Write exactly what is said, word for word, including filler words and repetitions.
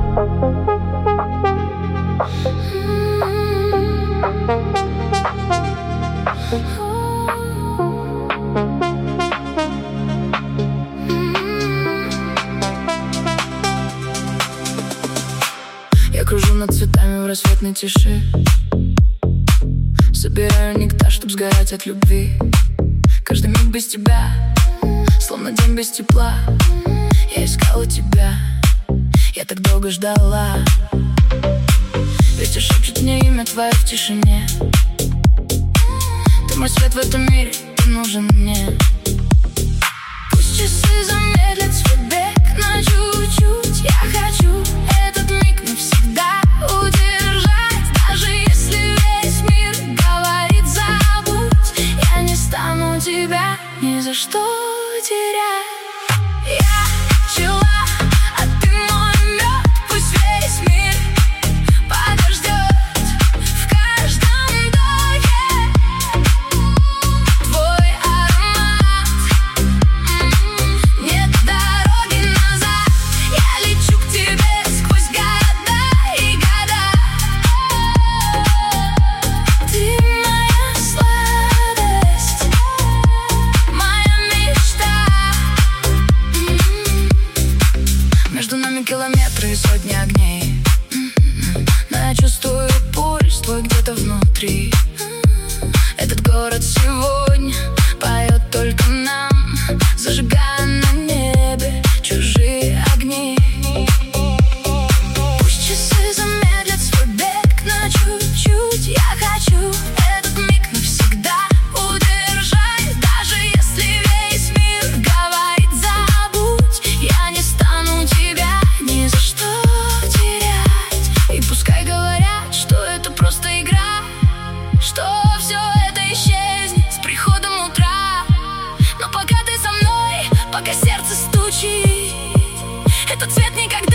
Я кружу над цветами в рассветной тиши, собираю нектар, чтоб сгорать от любви. Каждый миг без тебя, словно день без тепла. Я искала тебя, я так долго ждала. Ветер шепчет мне имя твое в тишине. Ты мой свет в этом мире, ты нужен мне. Пусть часы замедлят свой бег на чуть-чуть. Я хочу этот миг навсегда удержать. Даже если весь мир говорит забудь, я не стану тебя ни за что терять. Я пчела, а ты мой мед. Пусть весь мир подождет в каждом вдохе твой аромат. Нет дороги назад. Я лечу к тебе сквозь города и года. Ты моя сладость, моя мечта. Между нами километры и сотни огней, но я чувствую пульс твой где-то внутри. Этот город сегодня поет только нам, зажигая на небе чужие огни. Пусть часы замедлят свой бег на чуть-чуть. Я хочу этот миг навсегда удержать. Даже если весь мир говорит забудь, я не стану тебя ни за что терять. И пускай говорят, что это просто игра, что все это исчезнет с приходом утра. Но пока ты со мной, пока сердце стучит, этот цвет никогда